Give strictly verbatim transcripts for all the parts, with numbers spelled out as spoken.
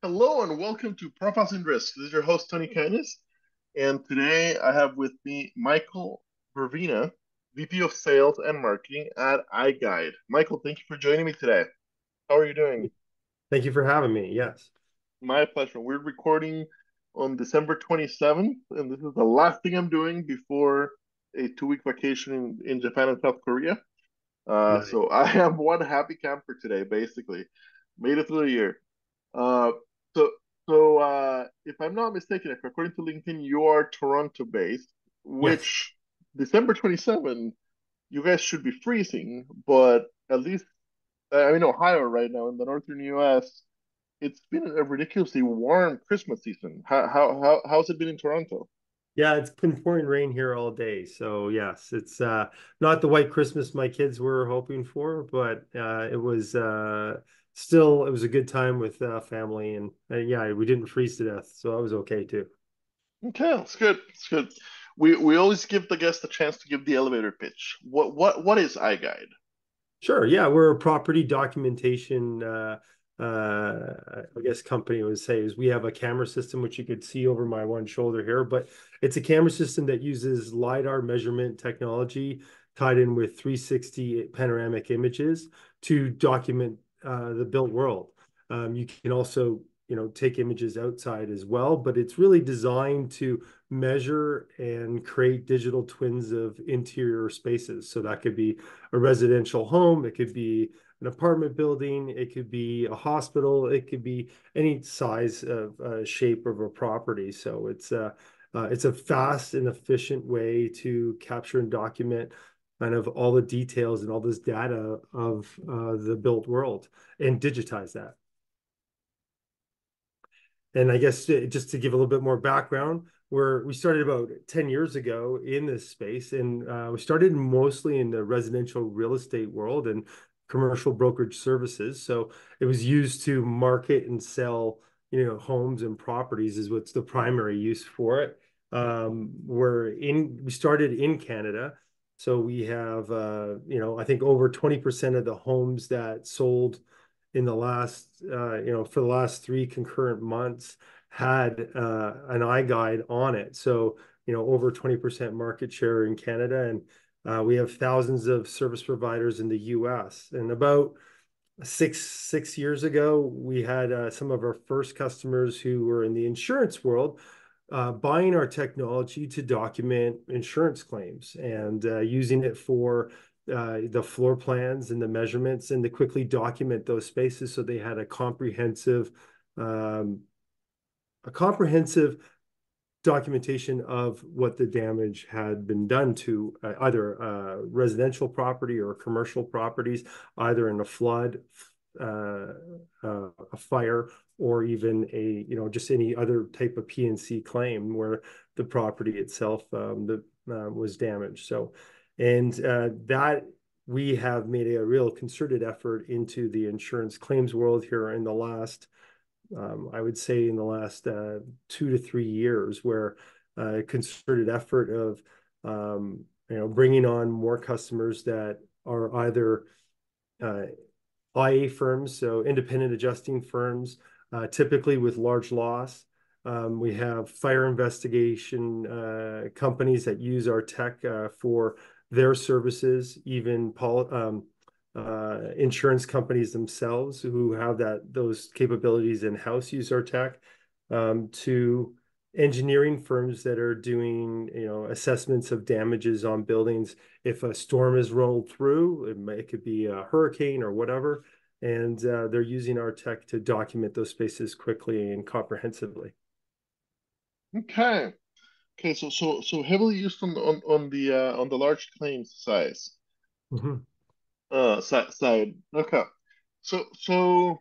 Hello and welcome to Profiles in Risk. This is your host, Tony Kindness, and today I have with me Michael Vervina, V P of Sales and Marketing at iGuide. Michael, thank you for joining me today. How are you doing? Thank you for having me. Yes. My pleasure. We're recording on December twenty-seventh, and this is the last thing I'm doing before a two-week vacation in, in Japan and South Korea. Uh, Nice. so I am one happy camper today, basically. Made it through the year. Uh, so, so uh, if I'm not mistaken, if according to LinkedIn, you are Toronto based, Yes. which December twenty-seventh, you guys should be freezing, but at least I'm in Ohio right now in the northern U S. It's been a ridiculously warm Christmas season. How how how how's it been in Toronto? Yeah, it's been pouring rain here all day. So yes, it's uh not the white Christmas my kids were hoping for, but uh it was uh still it was a good time with uh family and uh, yeah, we didn't freeze to death, so I was okay too. Okay, it's good. It's good. We we always give the guest a chance to give the elevator pitch. What what what is iGuide? Sure. Yeah, we're a property documentation uh uh I guess company would say is we have a camera system which you could see over my one shoulder here, but it's a camera system that uses LiDAR measurement technology tied in with three sixty panoramic images to document uh, the built world. Um, you can also, you know, take images outside as well, but it's really designed to measure and create digital twins of interior spaces. So that could be a residential home, it could be an apartment building, it could be a hospital, it could be any size of uh, shape of a property. So it's uh, uh, it's a fast and efficient way to capture and document kind of all the details and all this data of uh, the built world and digitize that. And I guess uh, just to give a little bit more background, where we started about ten years ago in this space, and uh, we started mostly in the residential real estate world and commercial brokerage services. So it was used to market and sell, you know, homes and properties is what's the primary use for it. Um, we're in, we started in Canada. So we have, uh, you know, I think over twenty percent of the homes that sold in the last, uh, you know, for the last three concurrent months had uh, an iGuide on it. So, you know, over twenty percent market share in Canada. And uh, we have thousands of service providers in the U S. And about six, six years ago, we had uh, some of our first customers who were in the insurance world uh, buying our technology to document insurance claims and uh, using it for uh, the floor plans and the measurements and to quickly document those spaces so they had a comprehensive um, a comprehensive documentation of what the damage had been done to uh, either uh, residential property or commercial properties, either in a flood, uh, uh, a fire, or even a, you know, just any other type of P and C claim where the property itself um, the, uh, was damaged. So, and uh, that we have made a real concerted effort into the insurance claims world here in the last um, I would say in the last uh, two to three years, where uh, a concerted effort of um, you know bringing on more customers that are either uh, I A firms, so independent adjusting firms, uh, typically with large loss. Um, we have fire investigation uh, companies that use our tech uh, for their services, even pol um, uh, insurance companies themselves who have that those capabilities in-house use our tech, um, to engineering firms that are doing, you know, assessments of damages on buildings. If a storm is rolled through, it, may, it could be a hurricane or whatever, and uh, they're using our tech to document those spaces quickly and comprehensively. Okay. Okay, so so so heavily used on on on the uh, on the large claims size Mhm. uh side side. Okay, so so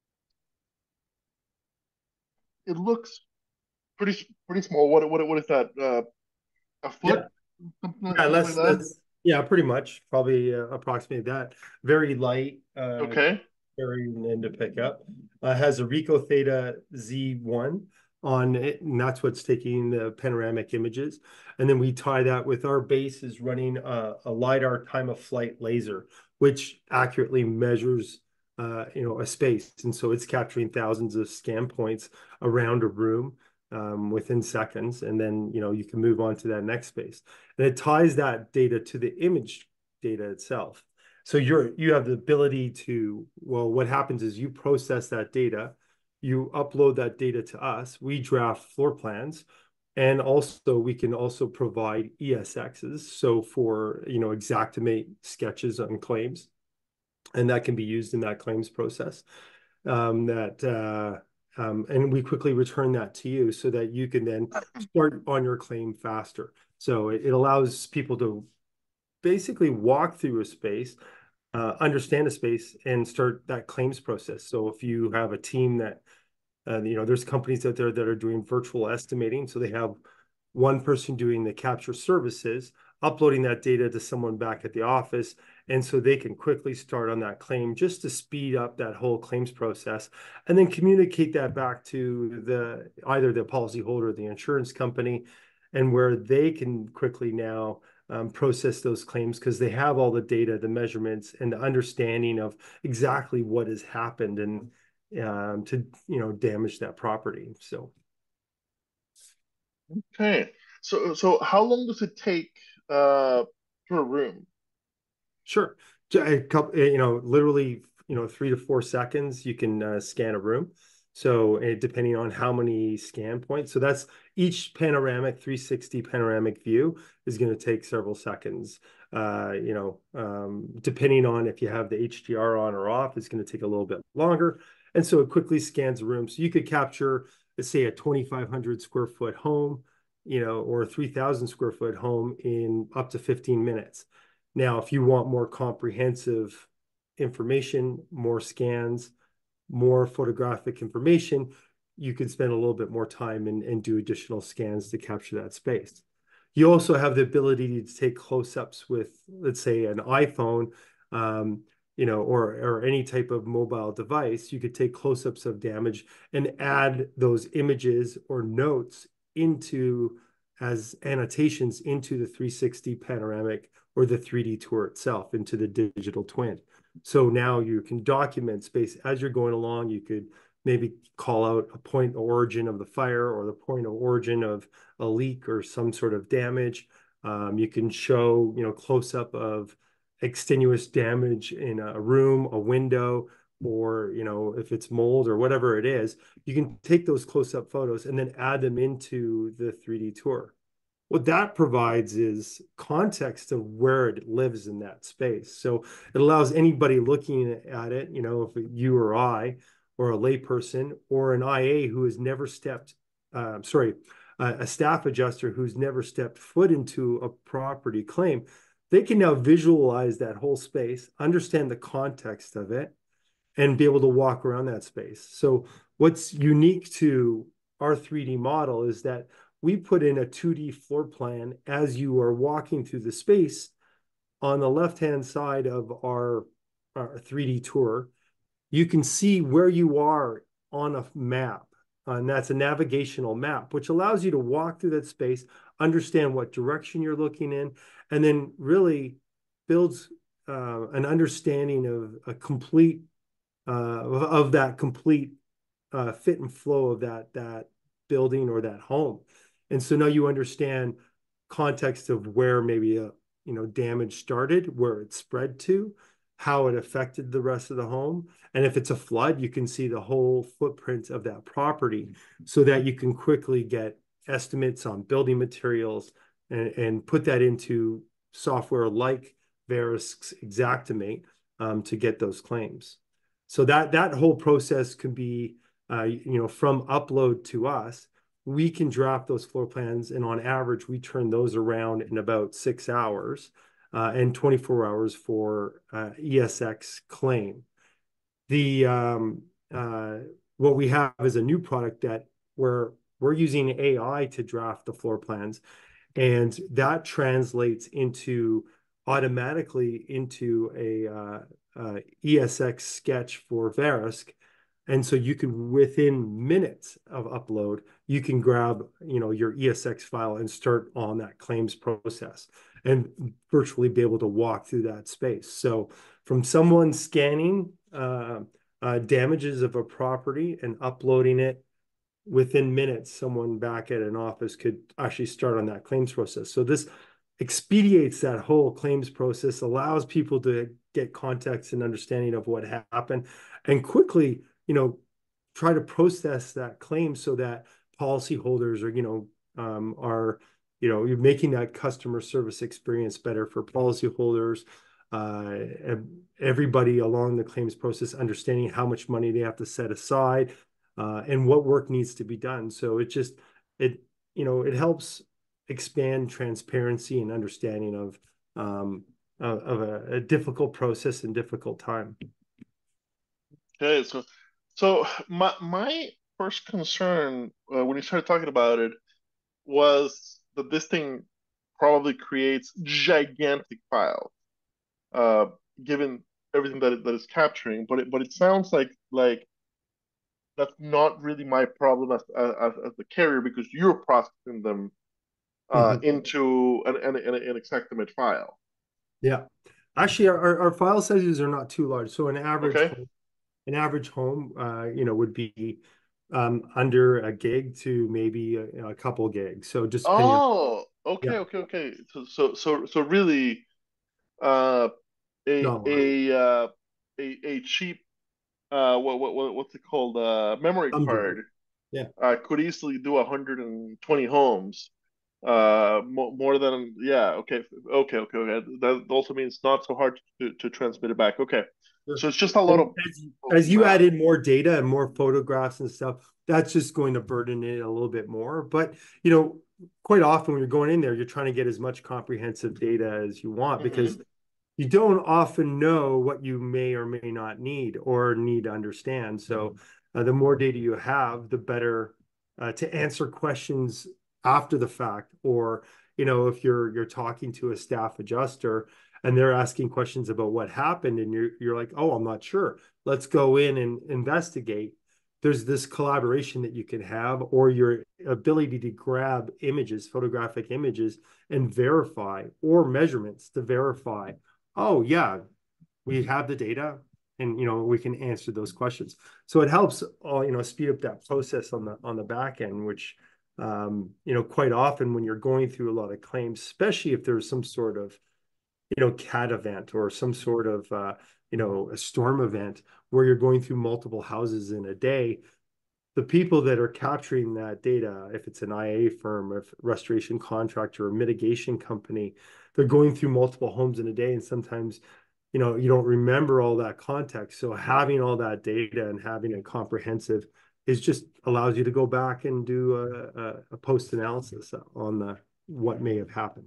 it looks pretty pretty small. What what what is that? Uh, a foot, Yeah, something like yeah, something like that's that. that's yeah, pretty much, probably uh, approximate that. Very light, uh, Okay. carrying in to pick up. Uh, has a Rico Theta Z one on it, and that's what's taking the panoramic images. And then we tie that with our base is running a, a LiDAR time of flight laser, which accurately measures uh, you know, a space. And so it's capturing thousands of scan points around a room um, within seconds. And then, you know, you can move on to that next space. And it ties that data to the image data itself. So you're you have the ability to, well, what happens is you process that data, you upload that data to us, we draft floor plans, and also we can also provide E S Xs. So for, you know, Xactimate sketches on claims, and that can be used in that claims process. Um, that uh, um, and we quickly return that to you so that you can then start on your claim faster. So it, it allows people to basically walk through a space, uh, understand a space, and start that claims process. So if you have a team that, uh, you know, there's companies out there that are doing virtual estimating. So they have one person doing the capture services, uploading that data to someone back at the office. And so they can quickly start on that claim just to speed up that whole claims process, and then communicate that back to the either the policyholder or the insurance company, and where they can quickly now um, process those claims because they have all the data, the measurements, and the understanding of exactly what has happened and um, to, you know, damage that property. So Okay. So so how long does it take uh per room? sure, a couple, you know, literally, you know, three to four seconds, you can uh, scan a room. So uh, depending on how many scan points, so that's each panoramic three sixty panoramic view is going to take several seconds. Uh, you know, um, depending on if you have the H D R on or off, it's going to take a little bit longer. And so it quickly scans a room. So you could capture, let's say, a twenty-five hundred square foot home, you know, or a three thousand square foot home in up to fifteen minutes. Now, if you want more comprehensive information, more scans, more photographic information, you can spend a little bit more time and, and do additional scans to capture that space. You also have the ability to take close-ups with, let's say, an iPhone, um, you know, or or any type of mobile device. You could take close-ups of damage and add those images or notes into as annotations into the three sixty panoramic or the three D tour itself into the digital twin. So now you can document space as you're going along. You could maybe call out a point of origin of the fire or the point of origin of a leak or some sort of damage. Um, you can show, you know, close up of extenuous damage in a room, a window, or, you know, if it's mold or whatever it is, you can take those close up photos and then add them into the three D tour. What that provides is context of where it lives in that space. So it allows anybody looking at it, you know, if you or I, or a layperson, or an I A who has never stepped, uh, sorry, uh, a staff adjuster who's never stepped foot into a property claim, they can now visualize that whole space, understand the context of it, and be able to walk around that space. So what's unique to our three D model is that we put in a two D floor plan as you are walking through the space. On the left-hand side of our, our three D tour, you can see where you are on a map. And that's a navigational map, which allows you to walk through that space, understand what direction you're looking in, and then really builds uh, an understanding of a complete uh, of that complete uh, fit and flow of that that building or that home. And so now you understand context of where maybe a, you know, damage started, where it spread to, how it affected the rest of the home. And if it's a flood, you can see the whole footprint of that property so that you can quickly get estimates on building materials and, and put that into software like Verisk's Xactimate um, to get those claims. So that that whole process can be, uh, you know, from upload to us. We can draft those floor plans, and on average, we turn those around in about six hours uh, and twenty-four hours for uh, E S X claim. The um, uh, what we have is a new product that where we're using A I to draft the floor plans, and that translates into automatically into a uh, uh, E S X sketch for Verisk. And so you can, within minutes of upload, you can grab, you know, your E S X file and start on that claims process and virtually be able to walk through that space. So from someone scanning uh, uh, damages of a property and uploading it within minutes, someone back at an office could actually start on that claims process. So this expedites that whole claims process, allows people to get context and understanding of what happened, and quickly, you know, try to process that claim so that policyholders are, you know, um, are, you know, you're making that customer service experience better for policyholders. Uh, everybody along the claims process understanding how much money they have to set aside, uh, and what work needs to be done. So it just it you know it helps expand transparency and understanding of um, of, of a, a difficult process and difficult time. Okay, so so my my first concern uh, when you started talking about it was that this thing probably creates gigantic files, uh, given everything that it, that it's capturing. But it but it sounds like like that's not really my problem as as, as the carrier because you're processing them uh, Mhm. into an, an, an, an Xactimate file. Yeah, actually, our, our file sizes are not too large. So an average Okay. home, an average home, uh, you know, would be um, under a gig to maybe a, a couple gigs. So just depending on, Oh, okay, yeah, okay, okay. So so so so really, uh, a not large. a uh, a a cheap uh what what what- what's it called, uh memory Thumb drive. card Yeah. uh could easily do one hundred twenty homes, uh more, more than, yeah, okay, okay, okay, okay, that also means not so hard to to transmit it back. Okay, Sure. so it's just a lot And of, as, of as you math. add in more data and more photographs and stuff, that's just going to burden it a little bit more. But, you know, quite often when you're going in there, you're trying to get as much comprehensive data as you want because Hmm. you don't often know what you may or may not need or need to understand. So uh, the more data you have, the better uh, to answer questions after the fact. Or, you know, if you're you're talking to a staff adjuster and they're asking questions about what happened, and you're you're like, oh, I'm not sure. Let's go in and investigate. There's this collaboration that you can have, or your ability to grab images, photographic images, and verify, or measurements to verify, oh yeah, we have the data, and you know we can answer those questions. So it helps uh, you know speed up that process on the on the back end, which um, you know quite often when you're going through a lot of claims, especially if there's some sort of you know cat event or some sort of uh, you know a storm event where you're going through multiple houses in a day, the people that are capturing that data, if it's an I A firm, if restoration contractor or mitigation company, they're going through multiple homes in a day, and sometimes you know you don't remember all that context. So having all that data and having it comprehensive is just allows you to go back and do a, a, a post analysis on the what may have happened,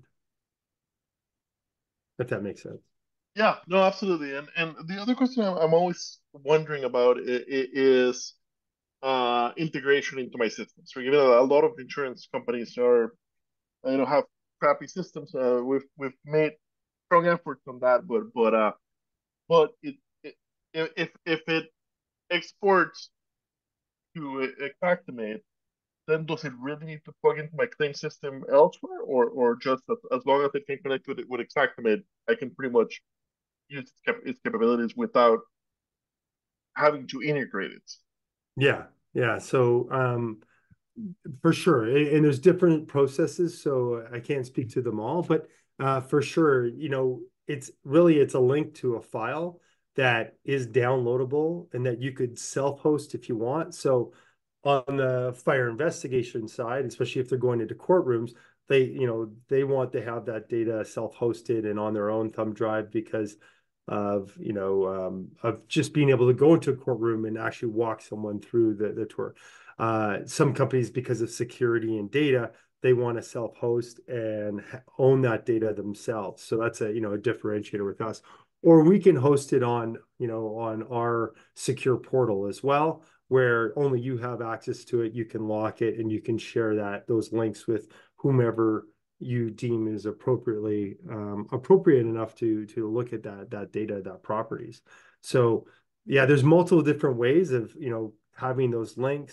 if that makes sense. Yeah, no, absolutely. And and the other question I'm, I'm always wondering about i- i- is uh integration into my systems. So given a lot of insurance companies are, you know, have crappy systems, uh, we've we've made strong efforts on that, but but uh but it, it if if it exports to Xactimate, then does it really need to plug into my claim system elsewhere, or or just as, as long as it can connect with it with Xactimate, I can pretty much use its, cap its capabilities without having to integrate it? Yeah, yeah. So um, for sure, and there's different processes, so I can't speak to them all, but uh, for sure, you know, it's really it's a link to a file that is downloadable and that you could self-host if you want. So on the fire investigation side, especially if they're going into courtrooms, they, you know, they want to have that data self-hosted and on their own thumb drive because of, you know, um, of just being able to go into a courtroom and actually walk someone through the, the tour. Uh, some companies, because of security and data, they want to self-host and own that data themselves. So that's a, you know, a differentiator with us. Or we can host it on, you know, on our secure portal as well, where only you have access to it. You can lock it and you can share that those links with whomever you deem is appropriately um, appropriate enough to to look at that that data, that properties. So yeah, there's multiple different ways of you know having those links.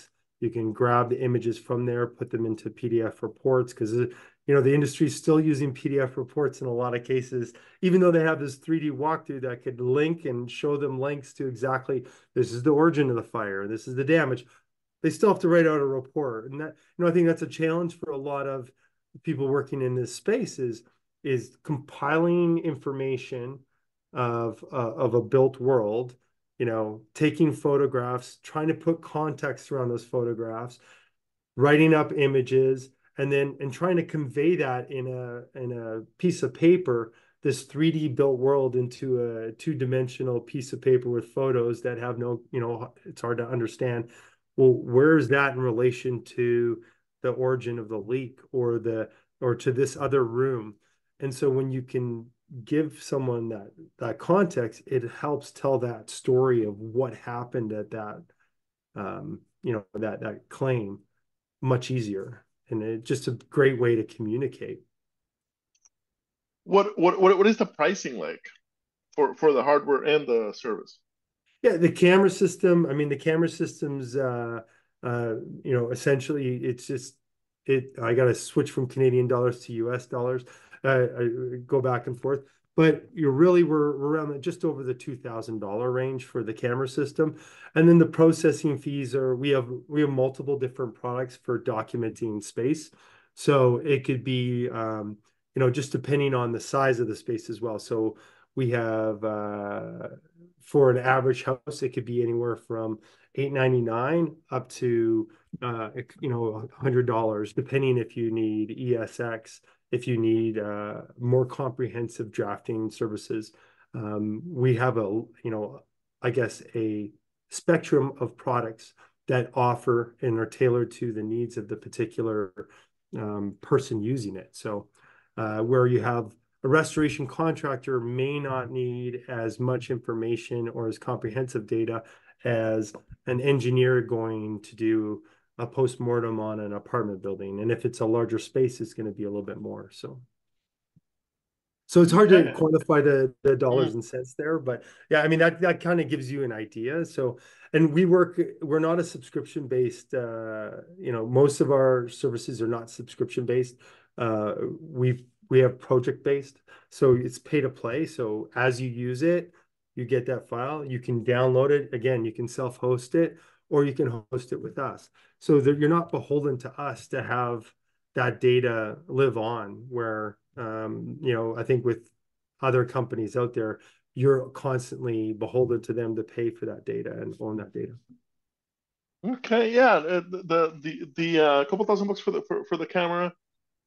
You can grab the images from there, put them into P D F reports, because you know the industry is still using P D F reports in a lot of cases, even though they have this three D walkthrough that could link and show them links to exactly this is the origin of the fire, this is the damage. They still have to write out a report, and that you know I think that's a challenge for a lot of people working in this space is is compiling information of uh, of a built world, you know, taking photographs, trying to put context around those photographs, writing up images, and then and trying to convey that in a in a piece of paper, this three D built world into a two-dimensional piece of paper with photos that have no, you know, it's hard to understand. Well, where is that in relation to the origin of the leak or the or to this other room? And so when you can give someone that that context, it helps tell that story of what happened at that um, you know, that that claim much easier. And it's just a great way to communicate. What what what what is the pricing like for for the hardware and the service? Yeah, the camera system, I mean, the camera system's uh uh you know, essentially it's just it I gotta switch from Canadian dollars to U S dollars. Uh, I go back and forth. But you're really we're, we're around the, just over the two thousand dollar range for the camera system. And then the processing fees are we have we have multiple different products for documenting space. So it could be um, you know, just depending on the size of the space as well. So we have uh for an average house, it could be anywhere from eight ninety-nine up to uh, you know, one hundred dollars, depending if you need E S X, if you need uh, more comprehensive drafting services. Um, we have a, you know, I guess a spectrum of products that offer and are tailored to the needs of the particular um, person using it. So uh, where you have a restoration contractor may not need as much information or as comprehensive data as an engineer going to do a post-mortem on an apartment building. And if it's a larger space, it's going to be a little bit more. So so it's hard to Okay. quantify the the dollars Mm. and cents there, but yeah, I mean that that kind of gives you an idea. So, and we work, we're not a subscription based. Uh, you know, most of our services are not subscription based. Uh, we we have project based, so it's pay to play. So as you use it, you get that file. You can download it. Again, you can self host it, or you can host it with us. So that you're not beholden to us to have that data live on where um, you know, I think with other companies out there, you're constantly beholden to them to pay for that data and own that data. Okay, yeah, uh, the the the, the uh, couple thousand bucks for the for, for the camera,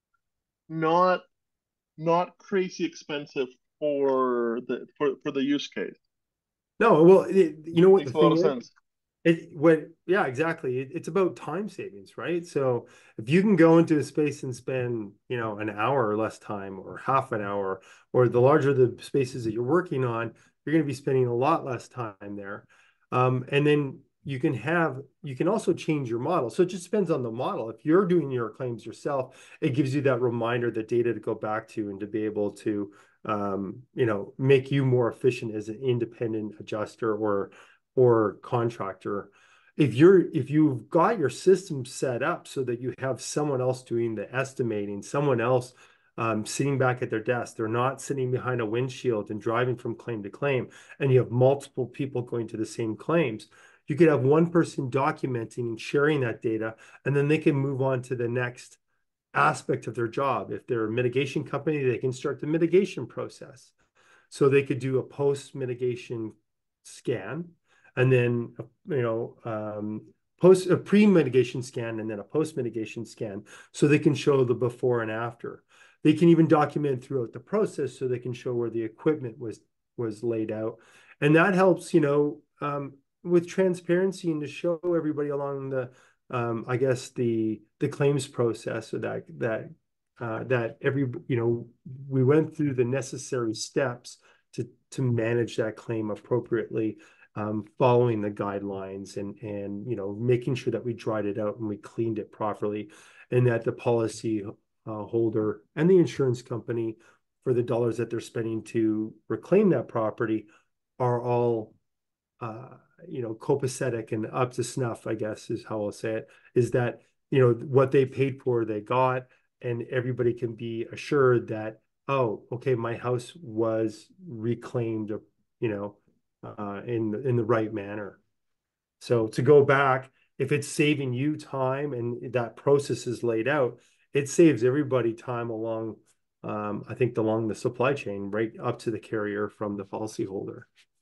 not not crazy expensive for the for for the use case. No, well, it, you know what the Makes a lot thing of is? sense. It when yeah, exactly. It, it's about time savings, right? So if you can go into a space and spend, you know, an hour or less time or half an hour, or the larger the spaces that you're working on, you're going to be spending a lot less time there. Um, and then you can have you can also change your model. So it just depends on the model. If you're doing your claims yourself, it gives you that reminder, the data to go back to and to be able to um, you know, make you more efficient as an independent adjuster or or contractor. If you're if you've got your system set up so that you have someone else doing the estimating, someone else um, sitting back at their desk, they're not sitting behind a windshield and driving from claim to claim, and you have multiple people going to the same claims, you could have one person documenting and sharing that data, and then they can move on to the next aspect of their job. If they're a mitigation company, they can start the mitigation process. So they could do a post mitigation scan, and then you know um, post a pre-mitigation scan, and then a post-mitigation scan, so they can show the before and after. They can even document throughout the process, so they can show where the equipment was was laid out, and that helps, you know, um, with transparency and to show everybody along the um, I guess the the claims process, so that that uh, that every you know we went through the necessary steps to to manage that claim appropriately, um, following the guidelines and and you know making sure that we dried it out and we cleaned it properly, and that the policy uh, holder and the insurance company, for the dollars that they're spending to reclaim that property, are all uh, you know, copacetic and up to snuff, I guess is how I'll say it, is that, you know, what they paid for, they got, and everybody can be assured that, oh, okay, my house was reclaimed, you know, uh, in in the right manner. So to go back, if it's saving you time and that process is laid out, it saves everybody time along, um, I think, along the supply chain, right up to the carrier from the policyholder.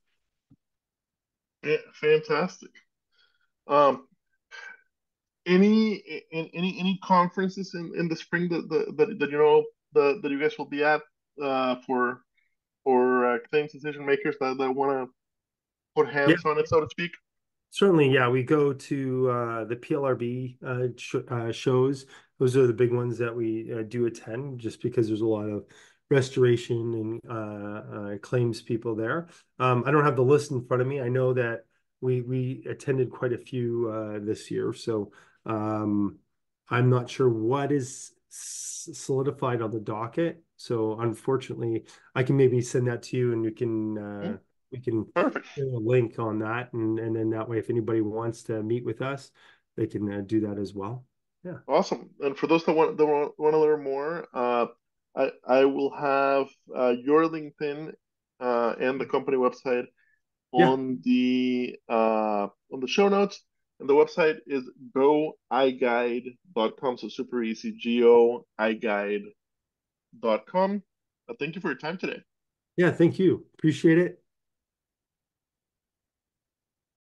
Yeah, fantastic. Um, any in, any any conferences in, in the spring that, that that you know the that you guys will be at uh, for for uh, claims decision makers that, that want to put Yeah, hands on it, so to speak? certainly. Yeah, we go to uh, the P L R B uh, sh uh, shows. Those are the big ones that we uh, do attend, just because there's a lot of restoration and uh, uh, claims people there. Um, I don't have the list in front of me. I know that we we attended quite a few uh, this year, so um, I'm not sure what is solidified on the docket. So unfortunately, I can maybe send that to you, and you can Hmm, uh, we can perfect. a link on that, and and then that way, if anybody wants to meet with us, they can uh, do that as well. Yeah, Awesome. And for those that want that want, want to learn more, uh, I I will have uh, your LinkedIn uh, and the company website yeah, on the uh, on the show notes. And the website is go i guide dot com. So super easy, go i guide dot com. Uh, thank you for your time today. yeah. Thank you. Appreciate it.